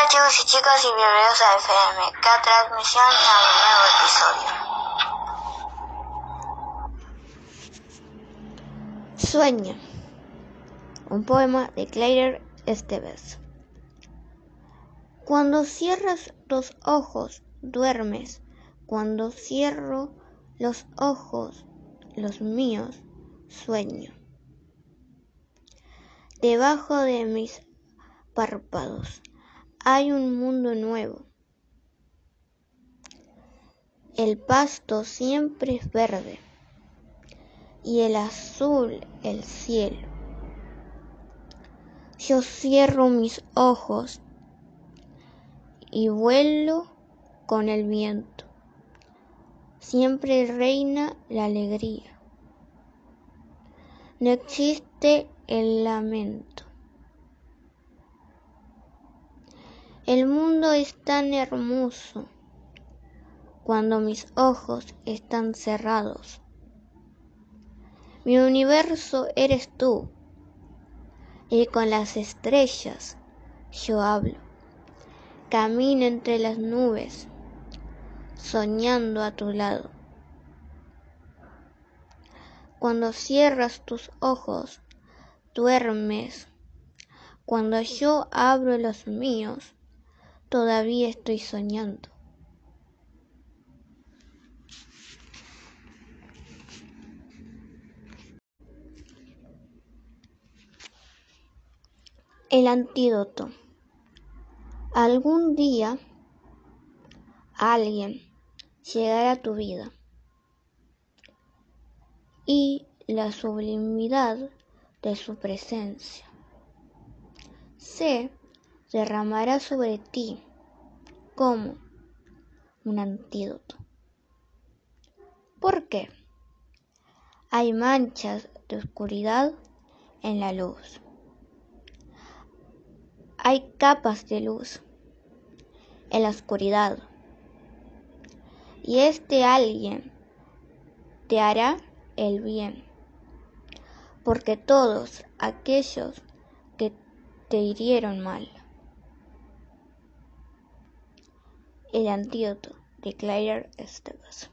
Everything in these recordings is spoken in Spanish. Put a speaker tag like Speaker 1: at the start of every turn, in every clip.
Speaker 1: Hola chicos y chicas y bienvenidos a FMK Transmisión a un nuevo episodio.
Speaker 2: Sueño, un poema de Claire Esteves. Cuando cierras los ojos, duermes. Cuando cierro los ojos, los míos, sueño. Debajo de mis párpados hay un mundo nuevo. El pasto siempre es verde y el azul el cielo. Yo cierro mis ojos y vuelo con el viento. Siempre reina la alegría. No existe el lamento. El mundo es tan hermoso cuando mis ojos están cerrados. Mi universo eres tú y con las estrellas yo hablo. Camino entre las nubes, soñando a tu lado. Cuando cierras tus ojos, duermes. Cuando yo abro los míos, todavía estoy soñando. El antídoto. Algún día alguien llegará a tu vida y la sublimidad de su presencia se derramará sobre ti como un antídoto. ¿Por qué? Hay manchas de oscuridad en la luz. Hay capas de luz en la oscuridad. Y este alguien te hará el bien. Porque todos aquellos que te hirieron mal. El antídoto de Claire Esteves.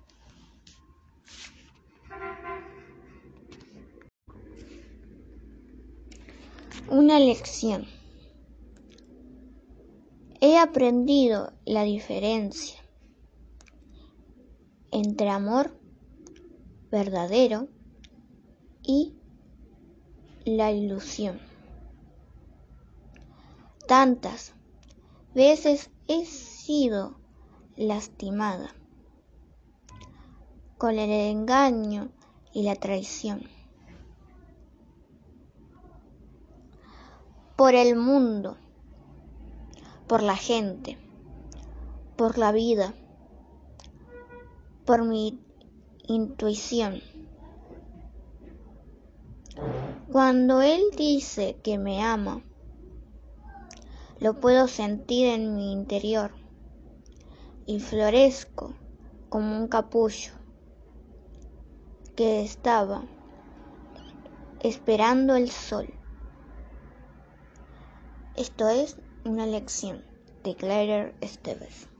Speaker 2: Una lección. He aprendido la diferencia entre amor verdadero y la ilusión. Tantas veces he sido lastimada con el engaño y la traición. Por el mundo, por la gente, por la vida, por mi intuición. Cuando él dice que me ama, lo puedo sentir en mi interior y florezco como un capullo que estaba esperando el sol. Esto es una lección de Claire Esteves.